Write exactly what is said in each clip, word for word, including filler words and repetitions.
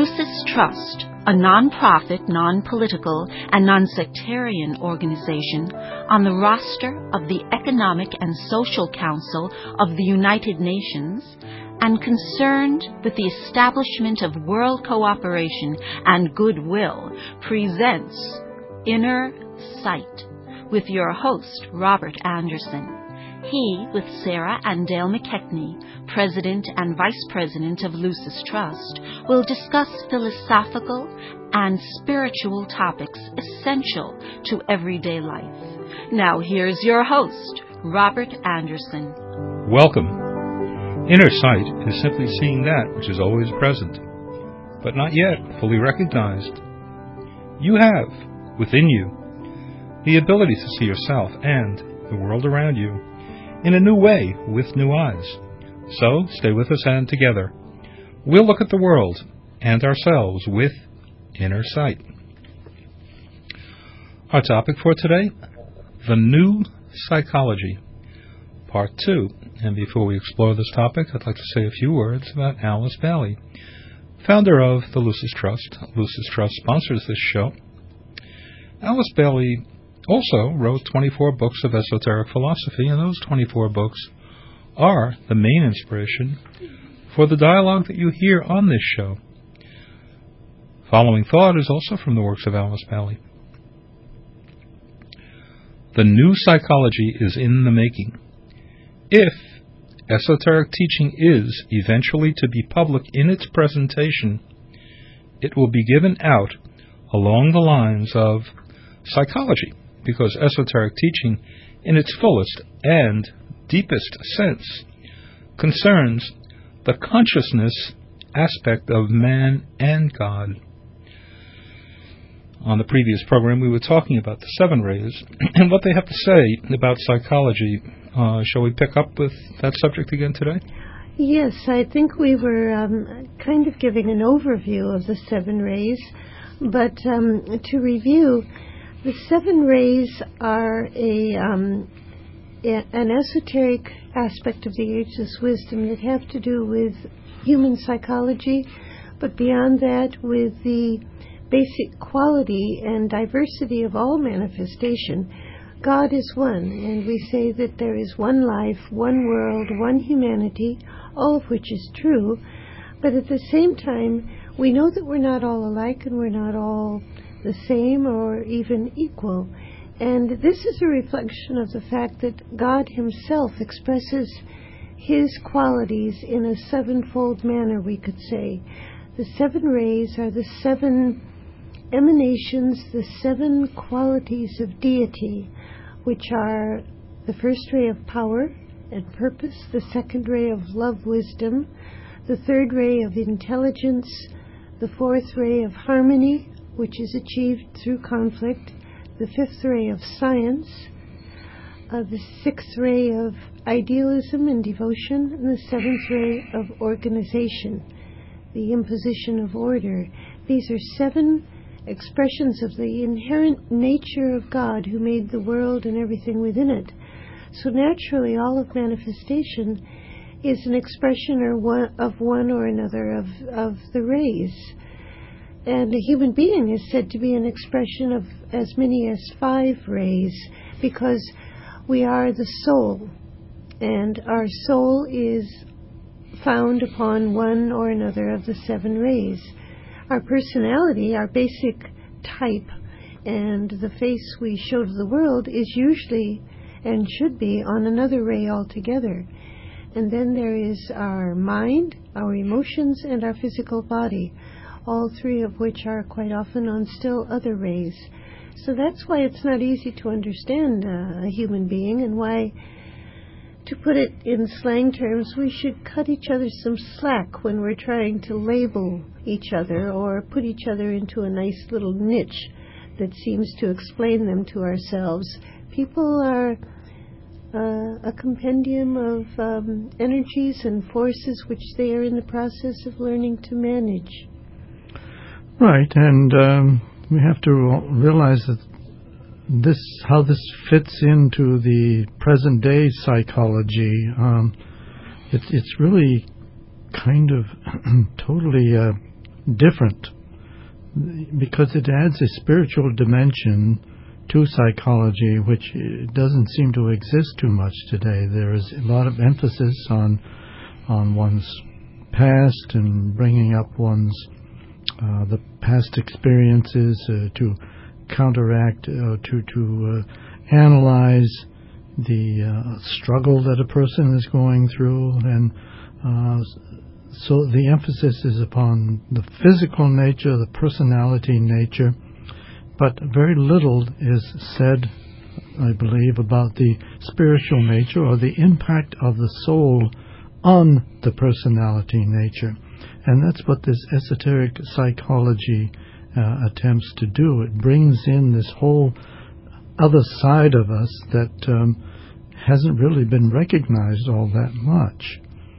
Lucis Trust, a non-profit, non-political, and non-sectarian organization on the roster of the Economic and Social Council of the United Nations and concerned with the establishment of world cooperation and goodwill, presents Inner Sight with your host, Robert Anderson. He, with Sarah and Dale McKechnie, President and Vice President of Lucis Trust, will discuss philosophical and spiritual topics essential to everyday life. Now here's your host, Robert Anderson. Welcome. Inner sight is simply seeing that which is always present, but not yet fully recognized. You have, within you, the ability to see yourself and the world around you in a new way, with new eyes. So, stay with us and together, we'll look at the world and ourselves with inner sight. Our topic for today, the new psychology, part two. And before we explore this topic, I'd like to say a few words about Alice Bailey, founder of the Lucis Trust. Lucis Trust sponsors this show. Alice Bailey also wrote twenty-four books of esoteric philosophy, and those twenty-four books are the main inspiration for the dialogue that you hear on this show. Following thought is also from the works of Alice Bailey. The new psychology is in the making. If esoteric teaching is eventually to be public in its presentation, it will be given out along the lines of psychology, because esoteric teaching, in its fullest and deepest sense, concerns the consciousness aspect of man and God. On the previous program, we were talking about the seven rays and what they have to say about psychology. Uh, shall we pick up with that subject again today? Yes, I think we were um, kind of giving an overview of the seven rays, but um, to review, the seven rays are a, um, a an esoteric aspect of the ageless wisdom that have to do with human psychology, but beyond that, with the basic quality and diversity of all manifestation. God is one, and we say that there is one life, one world, one humanity, all of which is true, but at the same time, we know that we're not all alike and we're not all the same or even equal. And this is a reflection of the fact that God himself expresses his qualities in a sevenfold manner, we could say. The seven rays are the seven emanations, the seven qualities of deity, which are the first ray of power and purpose, the second ray of love, wisdom, the third ray of intelligence, the fourth ray of harmony, which is achieved through conflict, the fifth ray of science, uh, the sixth ray of idealism and devotion, and the seventh ray of organization, the imposition of order. These are seven expressions of the inherent nature of God who made the world and everything within it. So naturally, all of manifestation is an expression or one, of one or another of, of the rays. And a human being is said to be an expression of as many as five rays, because we are the soul, and our soul is found upon one or another of the seven rays. Our personality, our basic type, and the face we show to the world is usually and should be on another ray altogether. And then there is our mind, our emotions, and our physical body, all three of which are quite often on still other rays. So that's why it's not easy to understand uh, a human being, and why, to put it in slang terms, we should cut each other some slack when we're trying to label each other or put each other into a nice little niche that seems to explain them to ourselves. People are uh, a compendium of um, energies and forces which they are in the process of learning to manage. Right, and um, we have to realize that this, how this fits into the present day psychology. Um, it's it's really kind of totally uh, different because it adds a spiritual dimension to psychology, which doesn't seem to exist too much today. There is a lot of emphasis on on one's past and bringing up one's uh, the past experiences uh, to counteract, uh, to to uh, analyze the uh, struggle that a person is going through, and uh, so the emphasis is upon the physical nature, the personality nature, but very little is said, I believe, about the spiritual nature or the impact of the soul on the personality nature. And that's what this esoteric psychology uh, attempts to do. It brings in this whole other side of us that um, hasn't really been recognized all that much.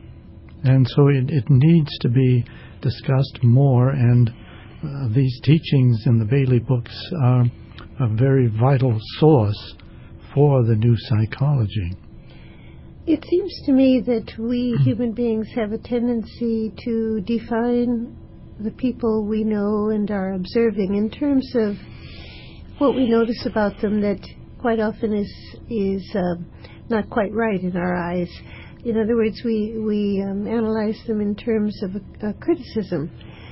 And so it, it needs to be discussed more, and uh, these teachings in the Bailey books are a very vital source for the new psychology. It seems to me that we human beings have a tendency to define the people we know and are observing in terms of what we notice about them that quite often is is uh, not quite right in our eyes. In other words, we, we um, analyze them in terms of a, a criticism.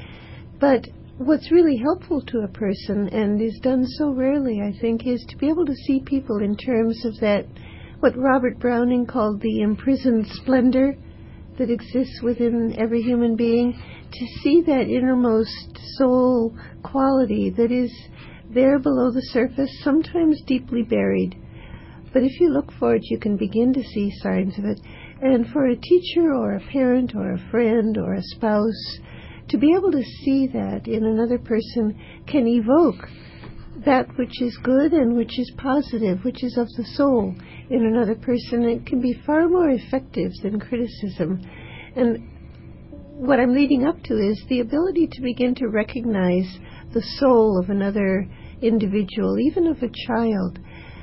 But what's really helpful to a person, and is done so rarely, I think, is to be able to see people in terms of that, what Robert Browning called the imprisoned splendor that exists within every human being, to see that innermost soul quality that is there below the surface, sometimes deeply buried. But if you look for it, you can begin to see signs of it. And for a teacher or a parent or a friend or a spouse, to be able to see that in another person can evoke that which is good and which is positive, which is of the soul in another person. It can be far more effective than criticism. And what I'm leading up to is the ability to begin to recognize the soul of another individual, even of a child,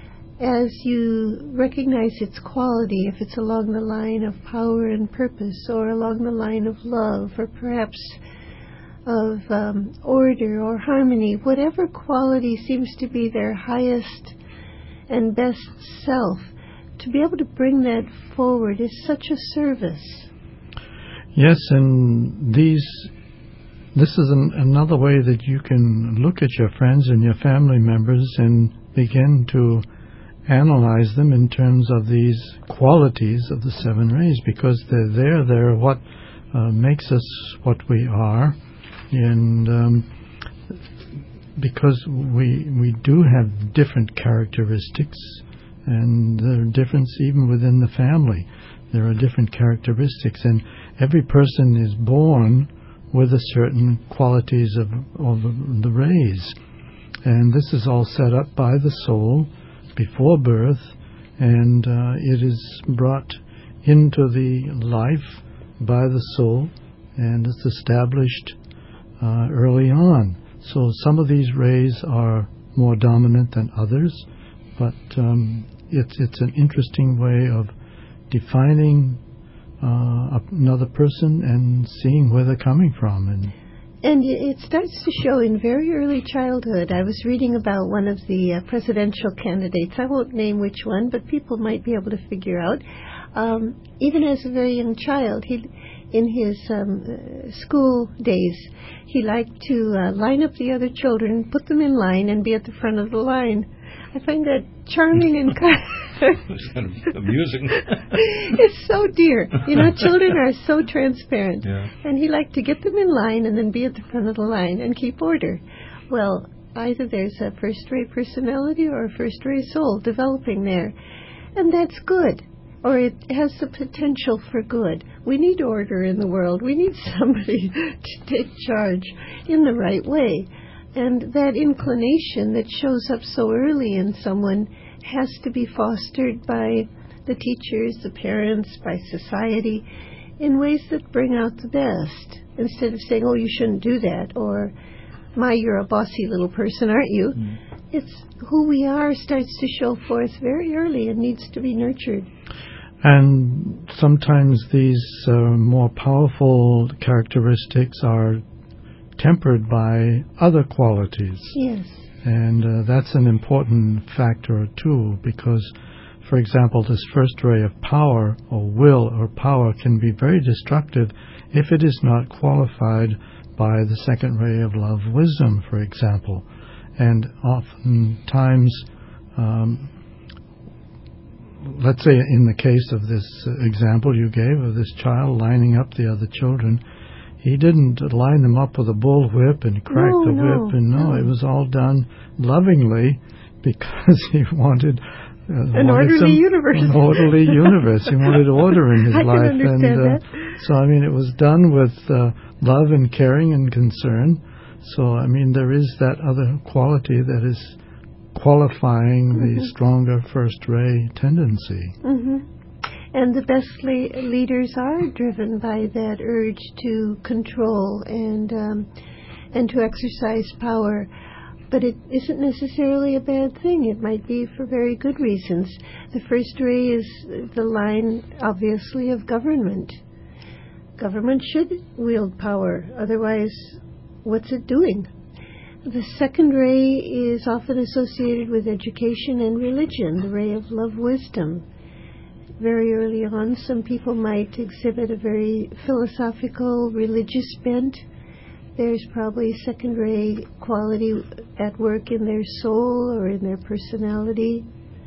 as you recognize its quality, if it's along the line of power and purpose, or along the line of love, or perhaps of um, order or harmony, whatever quality seems to be their highest and best self, to be able to bring that forward is such a service. Yes, and these this is an, another way that you can look at your friends and your family members and begin to analyze them in terms of these qualities of the seven rays, because they're there. They're what uh, makes us what we are, and um, because we we do have different characteristics, and there are differences even within the family. There are different characteristics, and every person is born with a certain qualities of, of the rays, and this is all set up by the soul before birth, and uh, it is brought into the life by the soul, and it's established uh, early on. So some of these rays are more dominant than others, but um, it's it's an interesting way of defining uh, another person and seeing where they're coming from. And And it starts to show in very early childhood. I was reading about one of the uh, presidential candidates. I won't name which one, but people might be able to figure out. Um, even as a very young child, he, in his um, uh, school days, he liked to uh, line up the other children, put them in line, and be at the front of the line. I find that charming and It's kind of amusing. It's so dear. You know, children are so transparent. Yeah. And he liked to get them in line and then be at the front of the line and keep order. Well, either there's a first-rate personality or a first-rate soul developing there. And that's good. Or it has the potential for good. We need order in the world. We need somebody to take charge in the right way. And that inclination that shows up so early in someone has to be fostered by the teachers, the parents, by society, in ways that bring out the best. Instead of saying, oh, you shouldn't do that, or, my, you're a bossy little person, aren't you? Mm. It's who we are starts to show forth very early and needs to be nurtured. And sometimes these uh, more powerful characteristics are tempered by other qualities. Yes. And uh, that's an important factor too, because, for example, this first ray of power or will or power can be very destructive if it is not qualified by the second ray of love, wisdom, for example. And oftentimes, um, let's say in the case of this example you gave of this child lining up the other children, he didn't line them up with a bullwhip and crack no, the no, whip, and no, no, it was all done lovingly because he wanted uh, an wanted orderly some, universe. An orderly universe. He wanted order in his I life, can understand and uh, that. so I mean, it was done with uh, love and caring and concern. So I mean, there is that other quality that is qualifying mm-hmm. the stronger first ray tendency. Mm-hmm. And the best le- leaders are driven by that urge to control and um, and to exercise power. But it isn't necessarily a bad thing. It might be for very good reasons. The first ray is the line, obviously, of government. Government should wield power. Otherwise, what's it doing? The second ray is often associated with education and religion, the ray of love, wisdom. Very early on, some people might exhibit a very philosophical, religious bent. There's probably second ray quality at work in their soul or in their personality.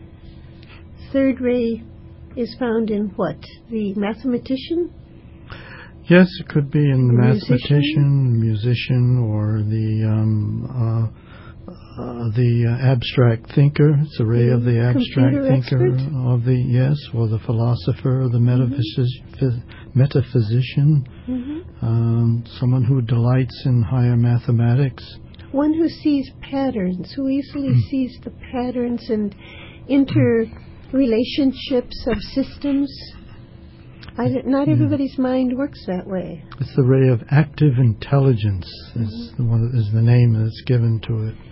Third ray is found in what? The mathematician? Yes, it could be in the, the mathematician, musician? musician, or the um, uh, uh, the uh, abstract thinker. It's a ray the of the abstract thinker expert? of the yes, or the philosopher, or the metaphysi- mm-hmm. metaphysician. Mm-hmm. Um, someone who delights in higher mathematics. One who sees patterns, who easily mm. sees the patterns and interrelationships of systems. I, not everybody's yeah. mind works that way. It's the ray of active intelligence is mm-hmm. the one is the name that's given to it.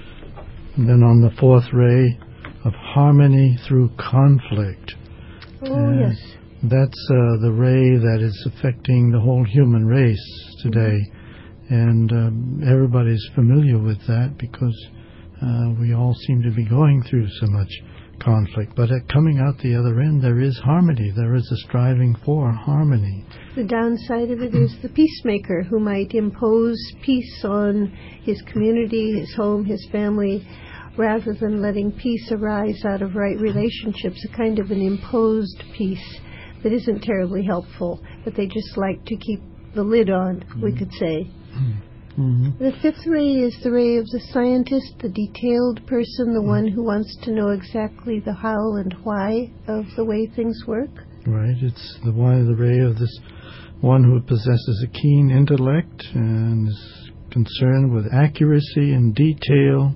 And then on the fourth ray of harmony through conflict. Oh uh, yes. That's uh, the ray that is affecting the whole human race today, mm-hmm. and um, everybody's familiar with that because uh, we all seem to be going through so much conflict. But at coming out the other end, there is harmony. There is a striving for harmony. The downside of it is the peacemaker who might impose peace on his community, his home, his family, rather than letting peace arise out of right relationships, a kind of an imposed peace that isn't terribly helpful, but they just like to keep the lid on, mm-hmm. we could say. Mm-hmm. The fifth ray is the ray of the scientist, the detailed person, the one who wants to know exactly the how and why of the way things work. Right. It's the one, the ray of this one who possesses a keen intellect and is concerned with accuracy and detail,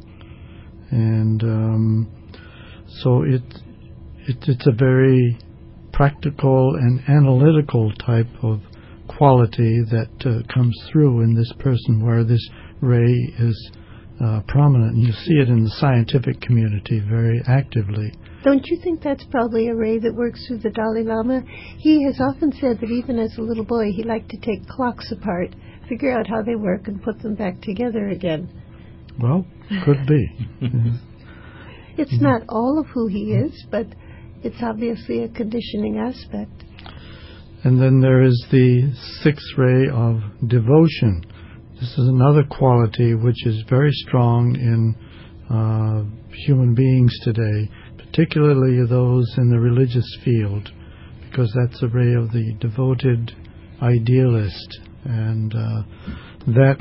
and um, so it, it it's a very practical and analytical type of quality that uh, comes through in this person, where this ray is uh, prominent. And you see it in the scientific community very actively. Don't you think that's probably a ray that works through the Dalai Lama? He has often said that even as a little boy, he liked to take clocks apart, figure out how they work, and put them back together again. Well, could be. mm-hmm. It's mm-hmm. not all of who he is, but it's obviously a conditioning aspect. And then there is the sixth ray of devotion. This is another quality which is very strong in uh, human beings today, particularly those in the religious field, because that's a ray of the devoted idealist. And uh, that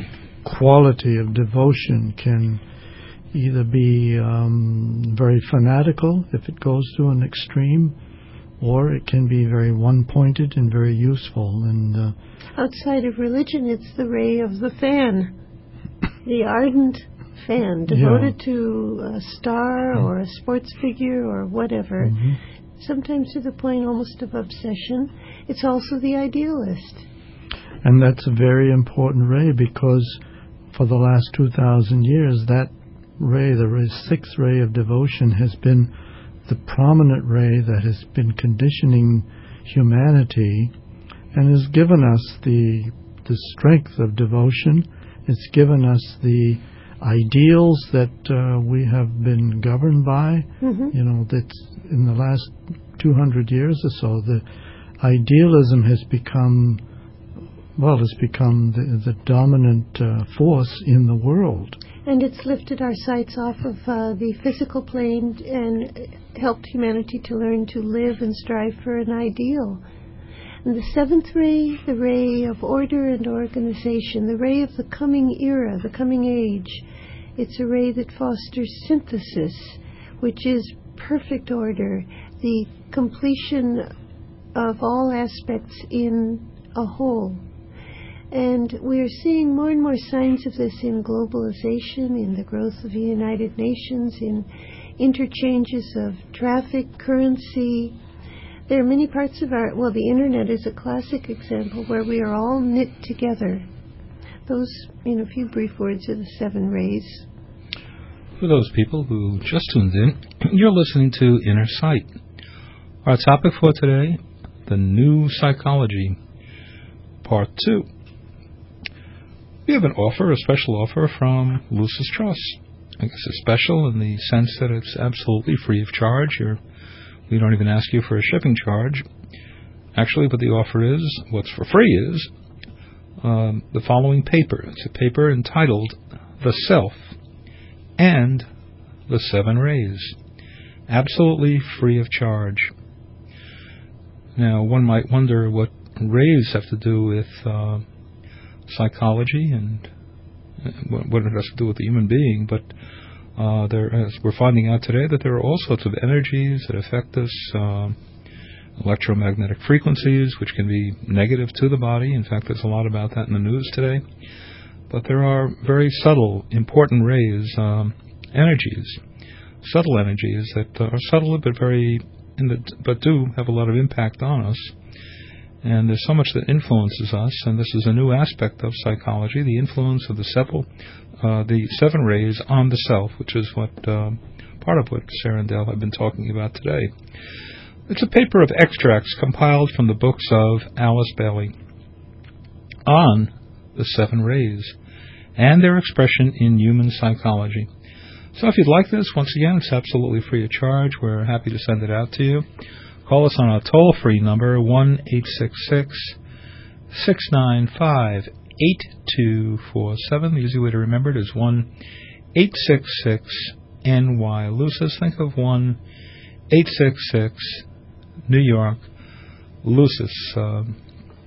quality of devotion can either be um, very fanatical if it goes to an extreme, or it can be very one-pointed and very useful. And uh, outside of religion, it's the ray of the fan, the ardent fan, devoted yeah. to a star or a sports figure or whatever, mm-hmm. sometimes to the point almost of obsession. It's also the idealist. And that's a very important ray, because for the last two thousand years, that ray, the ray, sixth ray of devotion, has been the prominent ray that has been conditioning humanity and has given us the the strength of devotion It's given us the ideals that uh, we have been governed by. Mm-hmm. You know, that in the last two hundred years or so, the idealism has become, well, it's become the, the dominant uh, force in the world. And it's lifted our sights off of uh, the physical plane and helped humanity to learn to live and strive for an ideal. And the seventh ray, the ray of order and organization, the ray of the coming era, the coming age, it's a ray that fosters synthesis, which is perfect order, the completion of all aspects in a whole. And we are seeing more and more signs of this in globalization, in the growth of the United Nations, in interchanges of traffic, currency. There are many parts of our, well, the Internet is a classic example where we are all knit together. Those, in a few brief words, are the seven rays. For those people who just tuned in, you're listening to Inner Sight. Our topic for today, the New Psychology, Part two. We have an offer, a special offer from Lucis Trust. I guess it's special in the sense that it's absolutely free of charge. You're, we don't even ask you for a shipping charge. Actually, what the offer is, what's for free is, um, the following paper. It's a paper entitled The Self and the Seven Rays. Absolutely free of charge. Now, one might wonder what rays have to do with uh, psychology and what it has to do with the human being, but uh, there, as we're finding out today, that there are all sorts of energies that affect us, uh, electromagnetic frequencies, which can be negative to the body. In fact, there's a lot about that in the news today. But there are very subtle, important rays, um, energies, subtle energies that are subtle but very, in the, but do have a lot of impact on us. And there's so much that influences us, and this is a new aspect of psychology, the influence of the several, uh, the seven rays on the self, which is what uh, part of what Sarah and Dale have been talking about today. It's a paper of extracts compiled from the books of Alice Bailey on the seven rays and their expression in human psychology. So if you'd like this, once again, it's absolutely free of charge. We're happy to send it out to you. Call us on our toll-free number, one eight six six, six nine five, eight two four seven. The easy way to remember it is one eight six six N Y Lucis. Think of one eight six six New York Lucis. Um,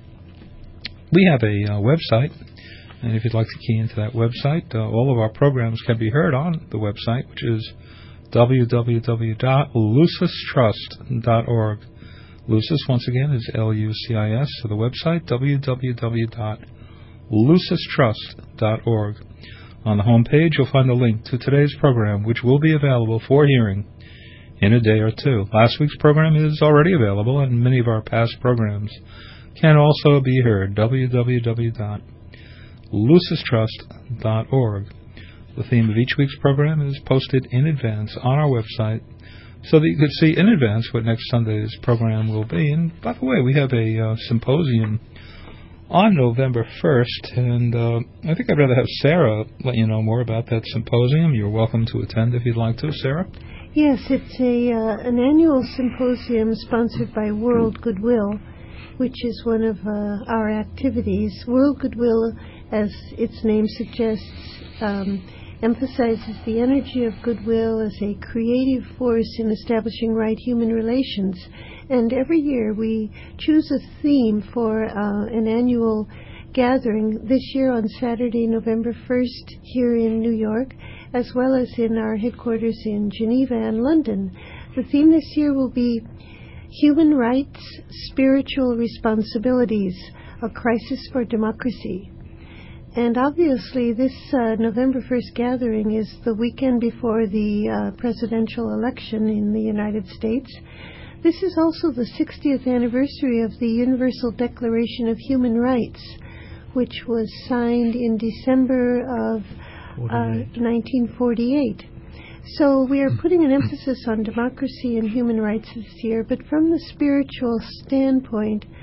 we have a uh, website, and if you'd like to key into that website, uh, all of our programs can be heard on the website, which is w w w dot lucis trust dot org. Lucis, once again, is L U C I S, so the website, w w w dot lucis trust dot org. On the home page, you'll find a link to today's program, which will be available for hearing in a day or two. Last week's program is already available, and many of our past programs can also be heard, w w w dot lucis trust dot org. The theme of each week's program is posted in advance on our website so that you could see in advance what next Sunday's program will be. And by the way, we have a uh, symposium on November first, and uh, I think I'd rather have Sarah let you know more about that symposium. You're welcome to attend if you'd like to, Sarah. Yes, it's a uh, an annual symposium sponsored by World Goodwill, which is one of uh, our activities. World Goodwill, as its name suggests, um, emphasizes the energy of goodwill as a creative force in establishing right human relations. And every year we choose a theme for uh, an annual gathering, this year on Saturday, November first, here in New York, as well as in our headquarters in Geneva and London. The theme this year will be Human Rights, Spiritual Responsibilities, a Crisis for Democracy. And obviously, this uh, November first gathering is the weekend before the uh, presidential election in the United States. This is also the sixtieth anniversary of the Universal Declaration of Human Rights, which was signed in December of uh, nineteen forty-eight. So we are putting an emphasis on democracy and human rights this year, but from the spiritual standpoint,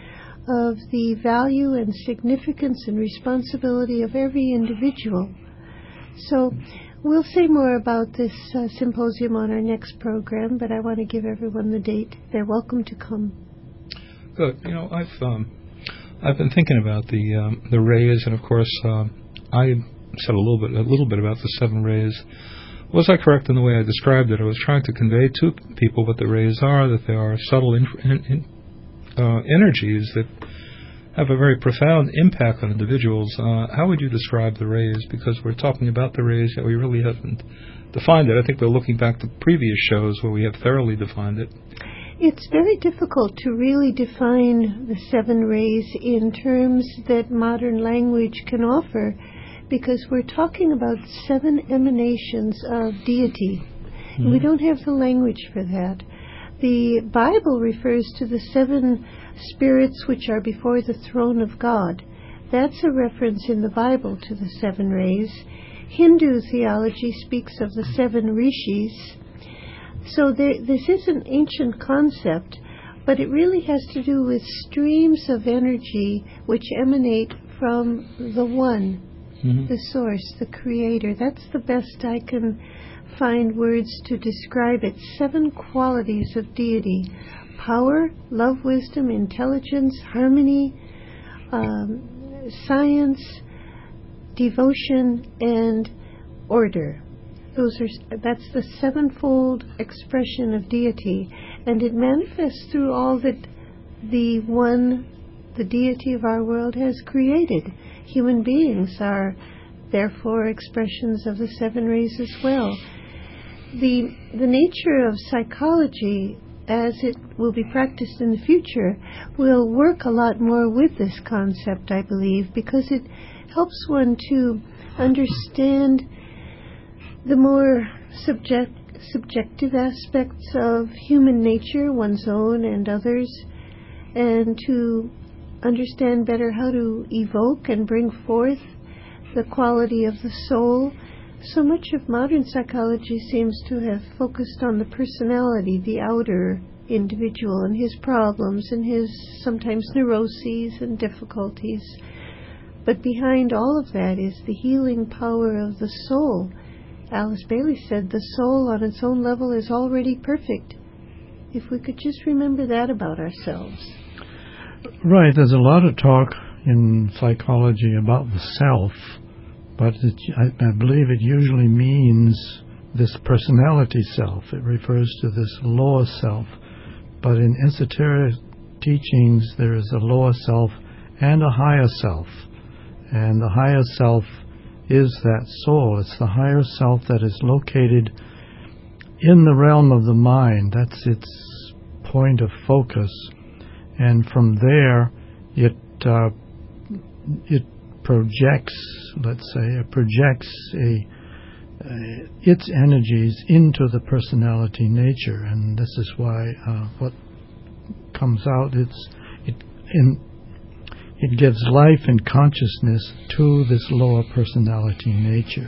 of the value and significance and responsibility of every individual. So we'll say more about this uh, symposium on our next program, but I want to give everyone the date. They're welcome to come. Good. You know, I've um, I've been thinking about the um, the rays, and of course, um, I said a little bit a little bit about the seven rays. Was I correct in the way I described it? I was trying to convey to people what the rays are, that they are subtle in, in, in, uh, energies that have a very profound impact on individuals. Uh, how would you describe the rays? Because we're talking about the rays, yet we really haven't defined it. I think we're looking back to previous shows where we have thoroughly defined it. It's very difficult to really define the seven rays in terms that modern language can offer, because we're talking about seven emanations of deity. Mm-hmm. We don't have the language for that. The Bible refers to the seven spirits which are before the throne of God. That's a reference in the Bible to the seven rays. Hindu theology speaks of the seven rishis. So there, this is an ancient concept, but it really has to do with streams of energy which emanate from the One. Mm-hmm. The source, the creator. That's the best I can find words to describe it. Seven qualities of deity: power, love, wisdom, intelligence, harmony, um, science, devotion, and order. Those are that's the sevenfold expression of deity, and it manifests through all that the One, the deity of our world, has created. Human beings are therefore expressions of the seven rays as well. The the nature of psychology, as it will be practiced in the future, will work a lot more with this concept, I believe, because it helps one to understand the more subject, subjective aspects of human nature, one's own and others, and to understand better how to evoke and bring forth the quality of the soul. So much of modern psychology seems to have focused on the personality, the outer individual, and his problems and his sometimes neuroses and difficulties. But behind all of that is the healing power of the soul. Alice Bailey said the soul on its own level is already perfect. If we could just remember that about ourselves. Right, there's a lot of talk in psychology about the self, but it, I, I believe it usually means this personality self. It refers to this lower self. But in esoteric teachings, there is a lower self and a higher self. And the higher self is that soul. It's the higher self that is located in the realm of the mind. That's its point of focus. And from there, it uh, it projects, let's say, it projects a uh, its energies into the personality nature, and this is why uh, what comes out, it's it in it gives life and consciousness to this lower personality nature.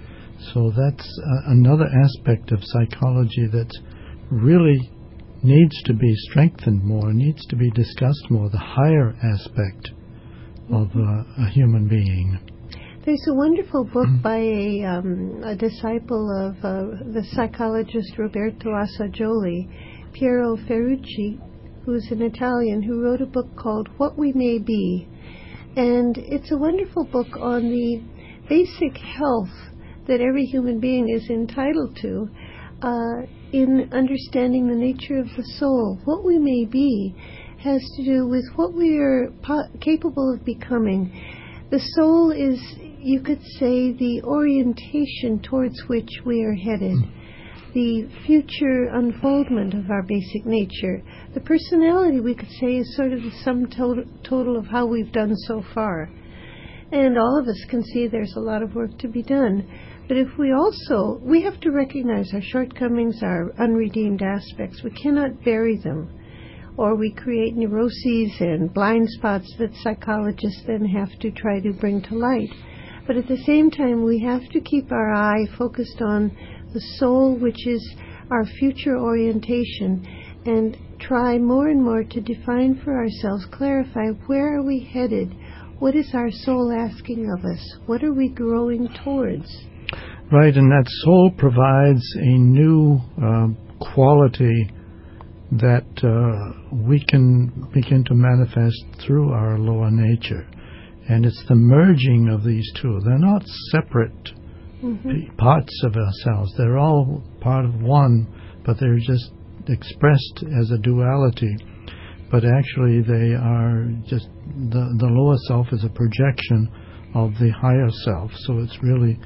So that's uh, another aspect of psychology that really needs to be strengthened more, needs to be discussed more, the higher aspect of uh, a human being. There's a wonderful book by a, um, a disciple of uh, the psychologist Roberto Assagioli, Piero Ferrucci, who's an Italian, who wrote a book called What We May Be. And it's a wonderful book on the basic health that every human being is entitled to, uh, in understanding the nature of the soul. What we may be has to do with what we are po- capable of becoming. The soul is, you could say, the orientation towards which we are headed, the future unfoldment of our basic nature. The personality, we could say, is sort of the sum total, total of how we've done so far. And all of us can see there's a lot of work to be done. But if we also, we have to recognize our shortcomings, our unredeemed aspects. We cannot bury them, or we create neuroses and blind spots that psychologists then have to try to bring to light. But at the same time, we have to keep our eye focused on the soul, which is our future orientation, and try more and more to define for ourselves, clarify, where are we headed? What is our soul asking of us? What are we growing towards? Right, and that soul provides a new uh, quality that uh, we can begin to manifest through our lower nature. And it's the merging of these two. They're not separate mm-hmm. p- parts of ourselves. They're all part of one, but they're just expressed as a duality. But actually they are just, the, the lower self is a projection of the higher self. So it's really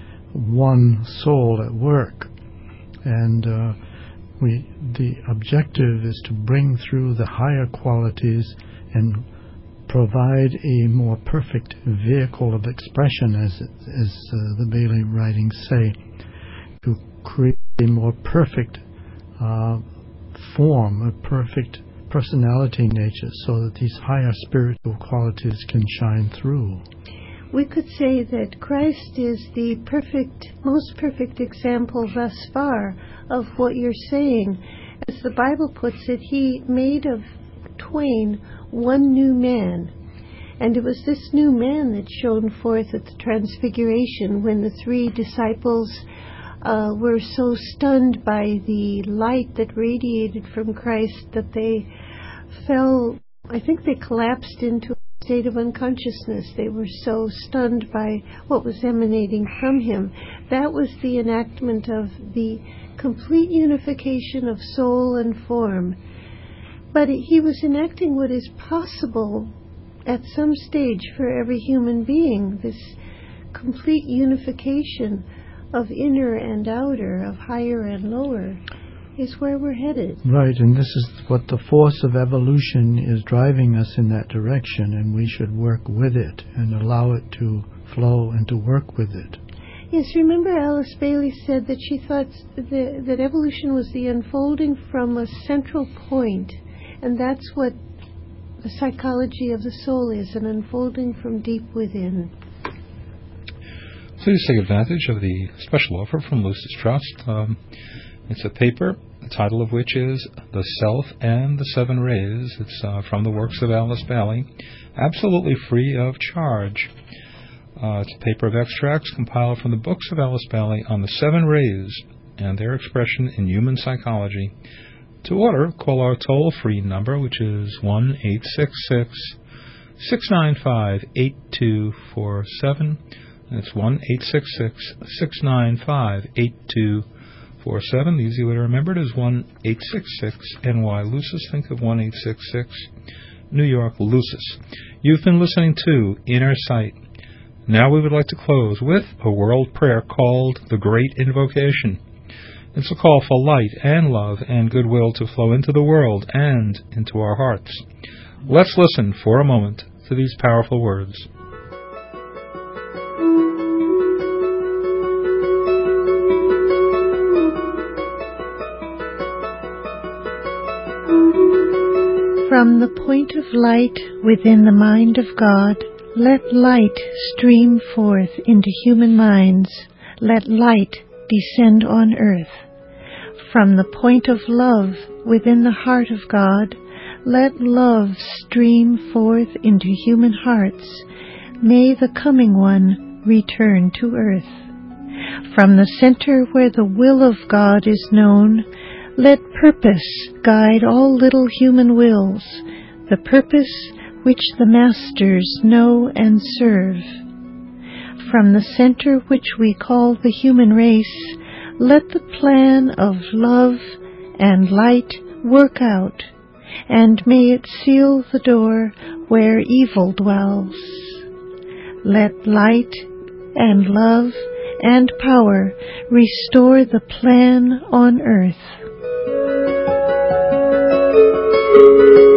one soul at work. And uh, we the objective is to bring through the higher qualities and provide a more perfect vehicle of expression, as as uh, the Bailey writings say, to create a more perfect uh, form, a perfect personality nature, so that these higher spiritual qualities can shine through. We could say that Christ is the perfect, most perfect example thus far of what you're saying. As the Bible puts it, he made of twain one new man. And it was this new man that shone forth at the Transfiguration, when the three disciples uh, were so stunned by the light that radiated from Christ that they fell, I think they collapsed into a state of unconsciousness. They were so stunned by what was emanating from him. That was the enactment of the complete unification of soul and form. But he was enacting what is possible at some stage for every human being, this complete unification of inner and outer, of higher and lower, is where we're headed. Right, and this is what the force of evolution is driving us in that direction, and we should work with it and allow it to flow and to work with it. Yes, remember Alice Bailey said that she thought the, that evolution was the unfolding from a central point, and that's what the psychology of the soul is, an unfolding from deep within. Please take advantage of the special offer from Lucis Trust. Um, it's a paper, the title of which is The Self and the Seven Rays. It's uh, from the works of Alice Bailey, absolutely free of charge. Uh, it's a paper of extracts compiled from the books of Alice Bailey on the seven rays and their expression in human psychology. To order, call our toll-free number, which is one eight six six, six nine five, eight two four seven. That's one eight six six, six nine five, eight two four seven. The easy way to remember it is one eight six six N Y Lucis. Think of one eight six six New York Lucis. You've been listening to Inner Sight. Now we would like to close with a world prayer called the Great Invocation. It's a call for light and love and goodwill to flow into the world and into our hearts. Let's listen for a moment to these powerful words. From the point of light within the mind of God, let light stream forth into human minds. Let light descend on earth. From the point of love within the heart of God, let love stream forth into human hearts. May the coming one return to earth. From the center where the will of God is known, let purpose guide all little human wills, the purpose which the masters know and serve. From the center which we call the human race, let the plan of love and light work out, and may it seal the door where evil dwells. Let light and love and power restore the plan on earth.